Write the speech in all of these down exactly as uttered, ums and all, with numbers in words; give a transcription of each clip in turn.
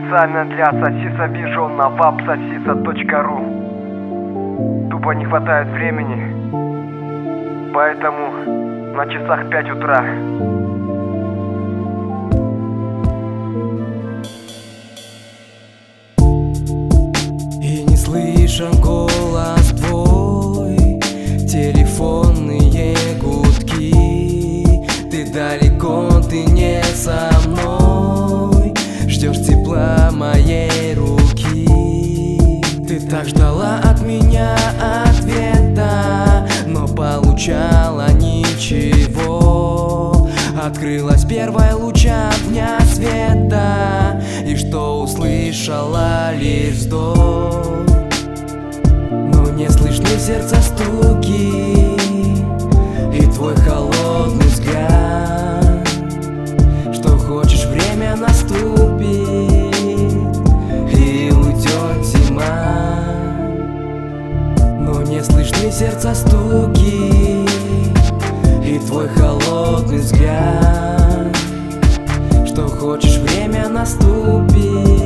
Специально для сосиса вижу на вапсосиса точка ру. Тупо не хватает времени, поэтому на часах пять утра. И не слышен голос твой, телефонные гудки. Ты далеко, ты не со мной, ждешь тепла моей руки. Ты так ждала от меня ответа, но получала ничего. Открылась первая луча дня света, и что услышала лишь вздох. Но не слышны в сердце стуки и твой холодный взгляд, что хочешь, время наступит и уйдет зима. Но не слышны в сердце стуки и твой холодный взгляд, что хочешь, время наступит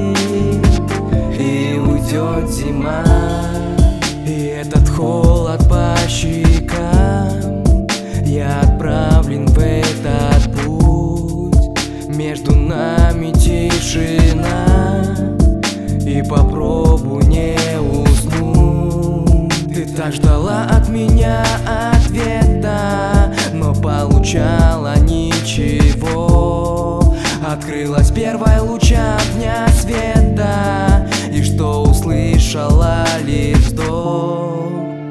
и уйдет зима. И этот холод по щекам, я отправлен в этот путь. Между нами тишина, и попробуй не уснуть. Ты так ждала от меня ответа, но получала ничего. Открылась первая луча дня света, и что услышала лишь вздох.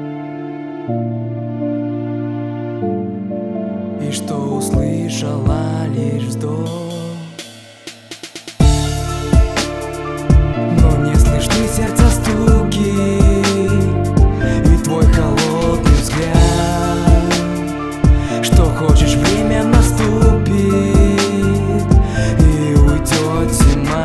И что услышала лишь вздох. Но не слышны сердца стуки и твой холодный взгляд, что хочешь, время наступит и уйдет зима.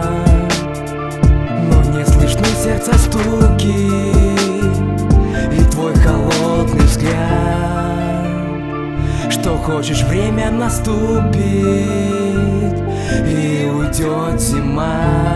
Но не слышны сердца стуки и твой холодный взгляд, что хочешь, время наступит и уйдет зима.